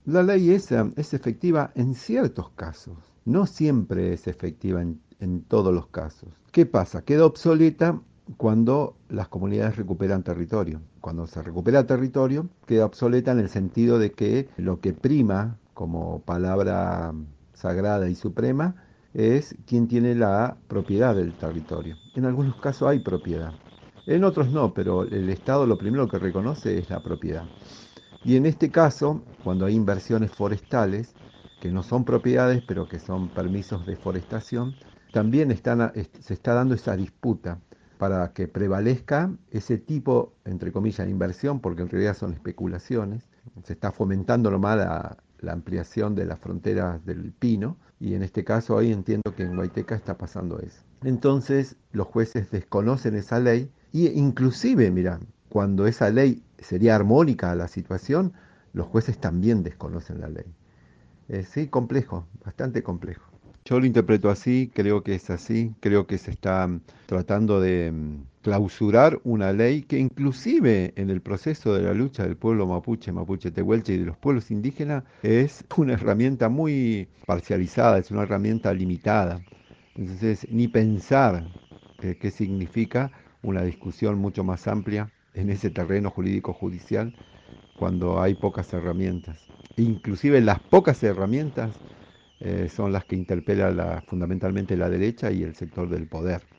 La ley esa es efectiva en ciertos casos, no siempre es efectiva en todos los casos. ¿Qué pasa? Queda obsoleta cuando las comunidades recuperan territorio. Cuando se recupera territorio, queda obsoleta en el sentido de que lo que prima como palabra sagrada y suprema es quien tiene la propiedad del territorio. En algunos casos hay propiedad, en otros no, pero el Estado lo primero que reconoce es la propiedad. Y en este caso, cuando hay inversiones forestales, que no son propiedades, pero que son permisos de forestación, también se está dando esa disputa para que prevalezca ese tipo, entre comillas, de inversión, porque en realidad son especulaciones. Se está fomentando nomás la ampliación de las fronteras del pino, y en este caso hoy entiendo que en Guaiteca está pasando eso. Entonces los jueces desconocen esa ley y inclusive, mira, cuando esa ley sería armónica a la situación, los jueces también desconocen la ley. Sí, complejo, bastante complejo. Yo lo interpreto así, creo que es así, creo que se está tratando de clausurar una ley que inclusive en el proceso de la lucha del pueblo mapuche, mapuche tehuelche y de los pueblos indígenas es una herramienta muy parcializada, es una herramienta limitada. Entonces, ni pensar qué significa una discusión mucho más amplia en ese terreno jurídico judicial cuando hay pocas herramientas. Inclusive las pocas herramientas son las que interpela fundamentalmente la derecha y el sector del poder.